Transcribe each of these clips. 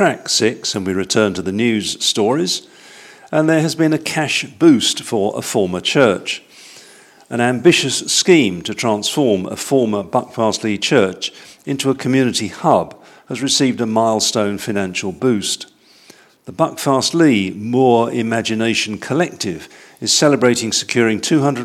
track 6 and we return to the news stories. And there has been a cash boost for a former church. An ambitious scheme to transform a former Buckfastleigh church into a community hub has received a milestone financial boost. The Buckfastleigh Moor Imagination Collective is celebrating securing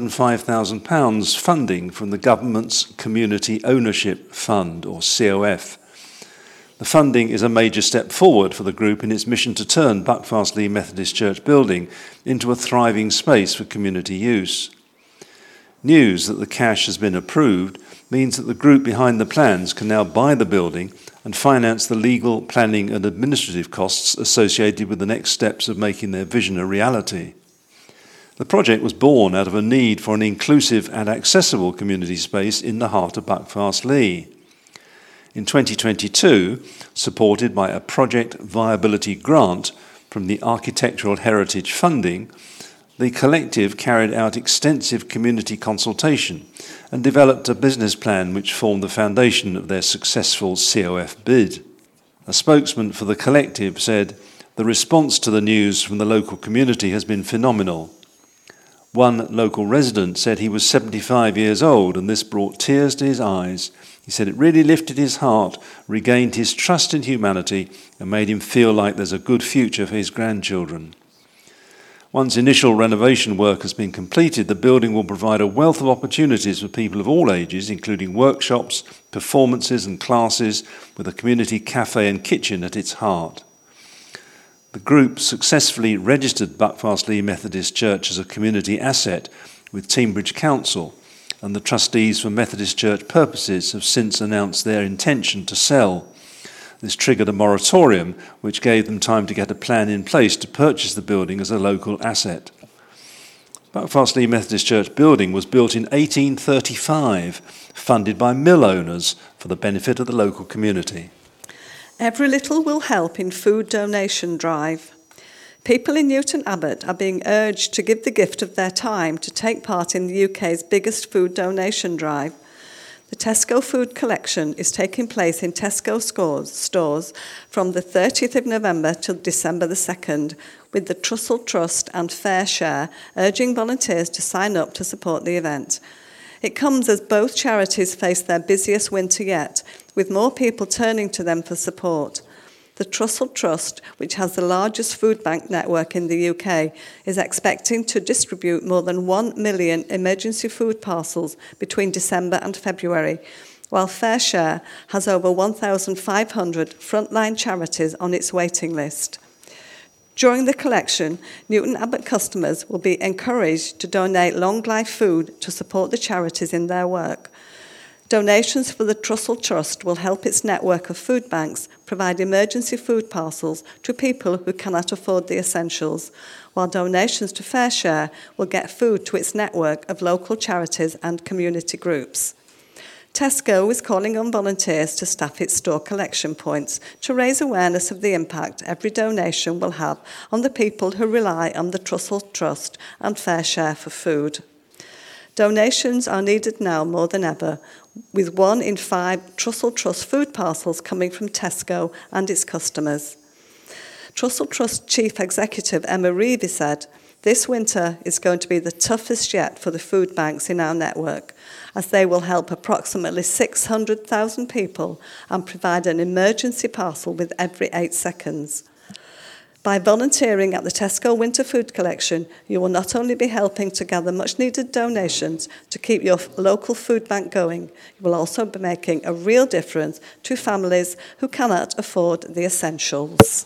£205,000 funding from the government's Community Ownership Fund, or COF. The funding is a major step forward for the group in its mission to turn Buckfastleigh Methodist Church building into a thriving space for community use. News that the cash has been approved means that the group behind the plans can now buy the building and finance the legal, planning and administrative costs associated with the next steps of making their vision a reality. The project was born out of a need for an inclusive and accessible community space in the heart of Buckfastleigh. In 2022, supported by a project viability grant from the Architectural Heritage Funding, the collective carried out extensive community consultation and developed a business plan which formed the foundation of their successful COF bid. A spokesman for the collective said, "The response to the news from the local community has been phenomenal." One local resident said he was 75 years old and this brought tears to his eyes. He said it really lifted his heart, regained his trust in humanity and made him feel like there's a good future for his grandchildren. Once initial renovation work has been completed, the building will provide a wealth of opportunities for people of all ages, including workshops, performances and classes, with a community cafe and kitchen at its heart. The group successfully registered Buckfastleigh Methodist Church as a community asset with Teignbridge Council, and the trustees for Methodist Church Purposes have since announced their intention to sell. This triggered a moratorium which gave them time to get a plan in place to purchase the building as a local asset. Buckfastleigh Methodist Church building was built in 1835, funded by mill owners for the benefit of the local community. Every little will help in food donation drive. People in Newton Abbot are being urged to give the gift of their time to take part in the UK's biggest food donation drive. The Tesco Food Collection is taking place in Tesco stores from the 30th of November till December the 2nd, with the Trussell Trust and Fair Share urging volunteers to sign up to support the event. It comes as both charities face their busiest winter yet, with more people turning to them for support. The Trussell Trust, which has the largest food bank network in the UK, is expecting to distribute more than 1 million emergency food parcels between December and February, while Fair Share has over 1,500 frontline charities on its waiting list. During the collection, Newton Abbot customers will be encouraged to donate long-life food to support the charities in their work. Donations for the Trussell Trust will help its network of food banks provide emergency food parcels to people who cannot afford the essentials, while donations to Fair Share will get food to its network of local charities and community groups. Tesco is calling on volunteers to staff its store collection points to raise awareness of the impact every donation will have on the people who rely on the Trussell Trust and Fair Share for food. Donations are needed now more than ever, with 1 in 5 Trussell Trust food parcels coming from Tesco and its customers. Trussell Trust Chief Executive Emma Reevy said, "This winter is going to be the toughest yet for the food banks in our network, as they will help approximately 600,000 people and provide an emergency parcel with every 8 seconds. By volunteering at the Tesco Winter Food Collection, you will not only be helping to gather much-needed donations to keep your local food bank going, you will also be making a real difference to families who cannot afford the essentials."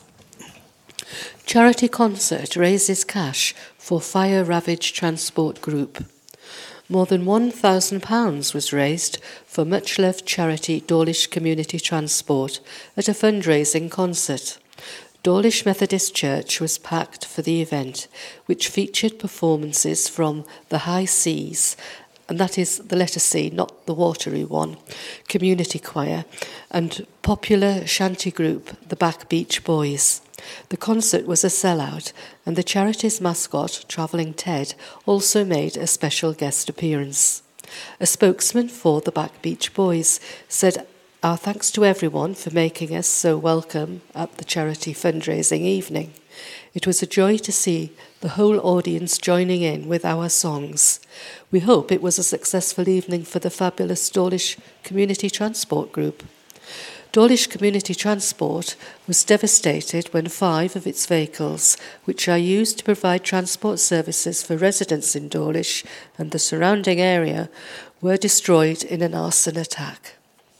Charity concert raises cash for fire-ravaged transport group. More than £1,000 was raised for much-loved charity Dawlish Community Transport at a fundraising concert. Dawlish Methodist Church was packed for the event, which featured performances from the High Seas, and that is the letter C, not the watery one, community choir, and popular shanty group, the Back Beach Boys. The concert was a sellout, and the charity's mascot, Travelling Ted, also made a special guest appearance. A spokesman for the Back Beach Boys said Our thanks to everyone for making us so welcome at the charity fundraising evening. It was a joy to see the whole audience joining in with our songs. We hope it was a successful evening for the fabulous Dawlish Community Transport Group. Dawlish Community Transport was devastated when 5 of its vehicles, which are used to provide transport services for residents in Dawlish and the surrounding area, were destroyed in an arson attack.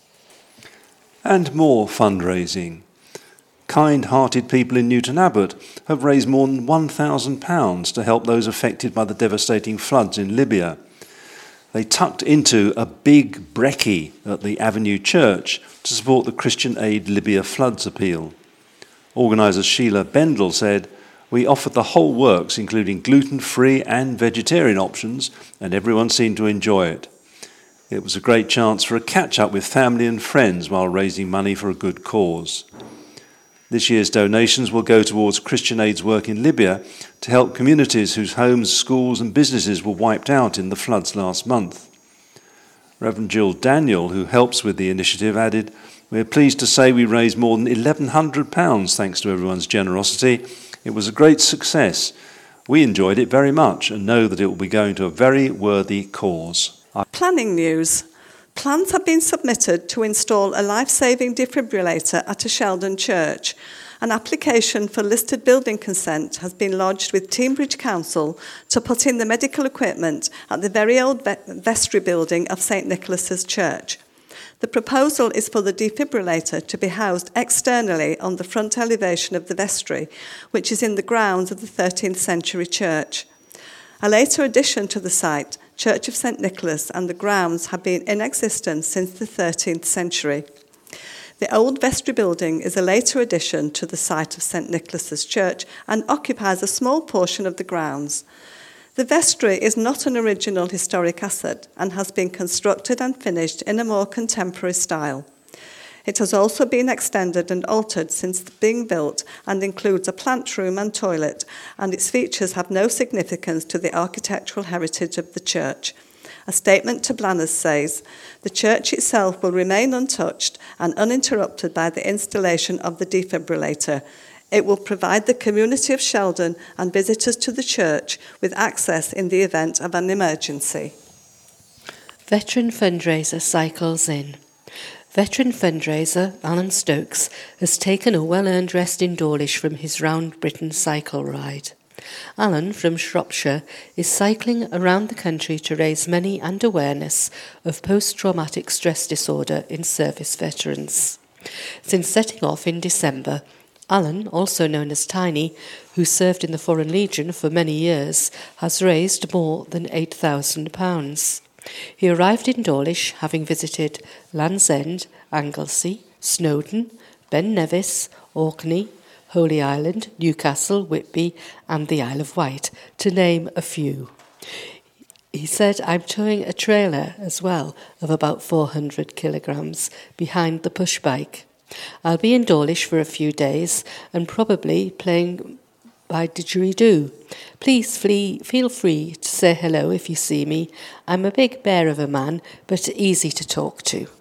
And more fundraising. Kind-hearted people in Newton Abbot have raised more than £1,000 to help those affected by the devastating floods in Libya. They tucked into a big brekkie at the Avenue Church to support the Christian Aid Libya Floods appeal. Organiser Sheila Bendel said, "We offered the whole works, including gluten-free and vegetarian options, and everyone seemed to enjoy it. It was a great chance for a catch-up with family and friends while raising money for a good cause." This year's donations will go towards Christian Aid's work in Libya to help communities whose homes, schools and businesses were wiped out in the floods last month. Reverend Jill Daniel, who helps with the initiative, added, "We are pleased to say we raised more than £1,100 thanks to everyone's generosity. It was a great success. We enjoyed it very much and know that it will be going to a very worthy cause." Planning news. Plans have been submitted to install a life-saving defibrillator at a Sheldon church. An application for listed building consent has been lodged with Teignbridge Council to put in the medical equipment at the very old vestry building of St Nicholas's Church. The proposal is for the defibrillator to be housed externally on the front elevation of the vestry, which is in the grounds of the 13th century church. A later addition to the site, Church of St Nicholas, and the grounds have been in existence since the 13th century. The old vestry building is a later addition to the site of St Nicholas's Church and occupies a small portion of the grounds. The vestry is not an original historic asset and has been constructed and finished in a more contemporary style. It has also been extended and altered since being built and includes a plant room and toilet, and its features have no significance to the architectural heritage of the church. A statement to Blanners says, "The church itself will remain untouched and uninterrupted by the installation of the defibrillator. It will provide the community of Sheldon and visitors to the church with access in the event of an emergency." Veteran fundraiser cycles in. Veteran fundraiser Alan Stokes has taken a well-earned rest in Dawlish from his round Britain cycle ride. Alan, from Shropshire, is cycling around the country to raise money and awareness of post-traumatic stress disorder in service veterans. Since setting off in December, Alan, also known as Tiny, who served in the Foreign Legion for many years, has raised more than £8,000. He arrived in Dawlish having visited Land's End, Anglesey, Snowdon, Ben Nevis, Orkney, Holy Island, Newcastle, Whitby and the Isle of Wight, to name a few. He said, "I'm towing a trailer as well of about 400 kilograms behind the push bike. I'll be in Dawlish for a few days and probably playing by didgeridoo. Please feel free to say hello if you see me. I'm a big bear of a man, but easy to talk to."